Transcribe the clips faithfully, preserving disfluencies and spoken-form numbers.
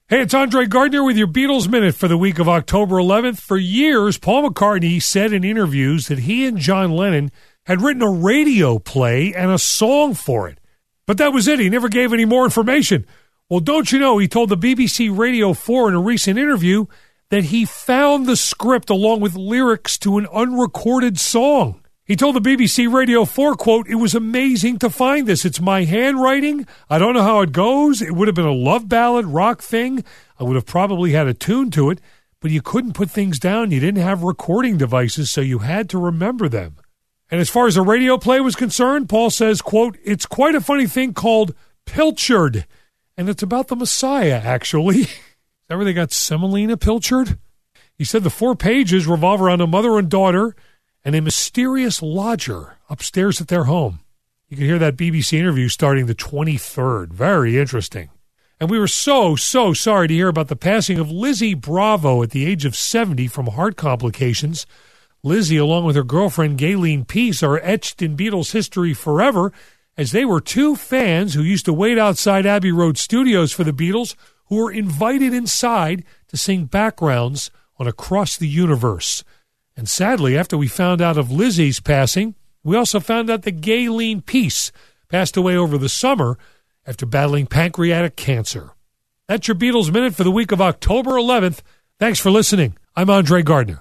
Hey, it's Andre Gardner with your Beatles Minute for the week of October eleventh. For years, Paul McCartney said in interviews that he and John Lennon had written a radio play and a song for it. But that was it. He never gave any more information. Well, don't you know, he told the B B C Radio four in a recent interview that he found the script along with lyrics to an unrecorded song. He told the B B C Radio four, quote, "It was amazing to find this. It's my handwriting. I don't know how it goes. It would have been a love ballad rock thing. I would have probably had a tune to it, but you couldn't put things down. You didn't have recording devices, so you had to remember them." And as far as a radio play was concerned, Paul says, quote, "It's quite a funny thing called Pilchard, and it's about the Messiah, actually." Is that where they got Semolina Pilchard? He said the four pages revolve around a mother and daughter and a mysterious lodger upstairs at their home. You can hear that B B C interview starting the twenty-third. Very interesting. And we were so, so sorry to hear about the passing of Lizzie Bravo at the age of seventy from heart complications. Lizzie, along with her girlfriend Gayleen Peace, are etched in Beatles history forever, as they were two fans who used to wait outside Abbey Road Studios for the Beatles, who were invited inside to sing backgrounds on Across the Universe. And sadly, after we found out of Lizzie's passing, we also found out that Gayleen Peace passed away over the summer after battling pancreatic cancer. That's your Beatles Minute for the week of October eleventh. Thanks for listening. I'm Andre Gardner.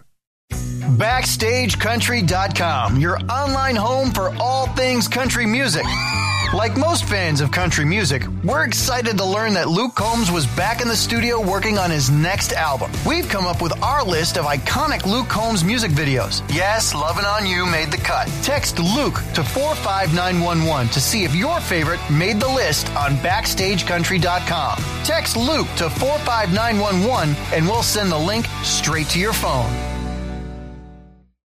Backstage Country dot com, your online home for all things country music. Like most fans of country music, we're excited to learn that Luke Combs was back in the studio working on his next album. We've come up with our list of iconic Luke Combs music videos. Yes, Lovin' On You made the cut. Text Luke to four five nine one one to see if your favorite made the list on Backstage Country dot com. Text Luke to four five nine one one and we'll send the link straight to your phone.